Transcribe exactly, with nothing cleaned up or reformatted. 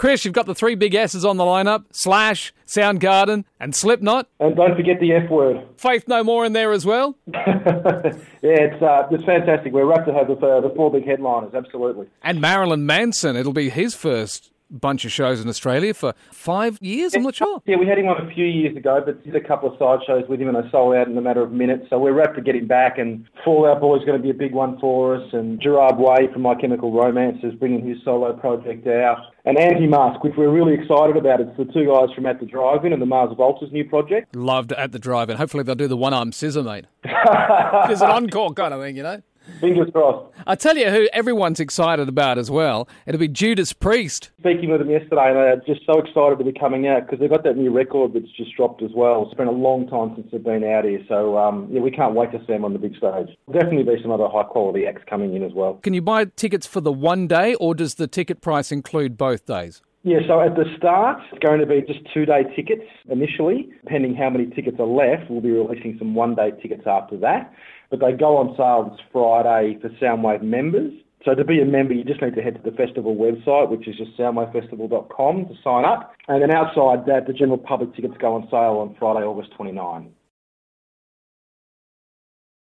Chris, you've got the three big S's on the lineup, Slash, Soundgarden and Slipknot. And don't forget the F word. Faith No More in there as well. yeah, it's uh, it's fantastic. We're wrapped to have the, uh, the four big headliners, absolutely. And Marilyn Manson, it'll be his first bunch of shows in Australia for five years, I'm not sure. Yeah, we had him on a few years ago, but did a couple of side shows with him and they sold out in a matter of minutes. So we're wrapped to get him back, and Fall Out Boy is going to be a big one for us, and Gerard Way from My Chemical Romance is bringing his solo project out. And Anti-Mask, which we're really excited about. It's the two guys from At the Drive-In and the Mars Volta's new project. Loved At the Drive-In. Hopefully they'll do the one-arm scissor, mate. It's an encore kind of thing, you know. Fingers crossed. I tell you who everyone's excited about as well. It'll be Judas Priest. Speaking with them yesterday, and they're just so excited to be coming out because they've got that new record that's just dropped as well. It's been a long time since they've been out here, so um, yeah, we can't wait to see them on the big stage. Definitely be some other high-quality acts coming in as well. Can you buy tickets for the one day, or does the ticket price include both days? Yeah, so at the start, it's going to be just two-day tickets initially. Depending how many tickets are left, we'll be releasing some one-day tickets after that. But they go on sale this Friday for Soundwave members. So to be a member, you just need to head to the festival website, which is just soundwave festival dot com to sign up. And then outside that, the general public tickets go on sale on Friday, August twenty-ninth.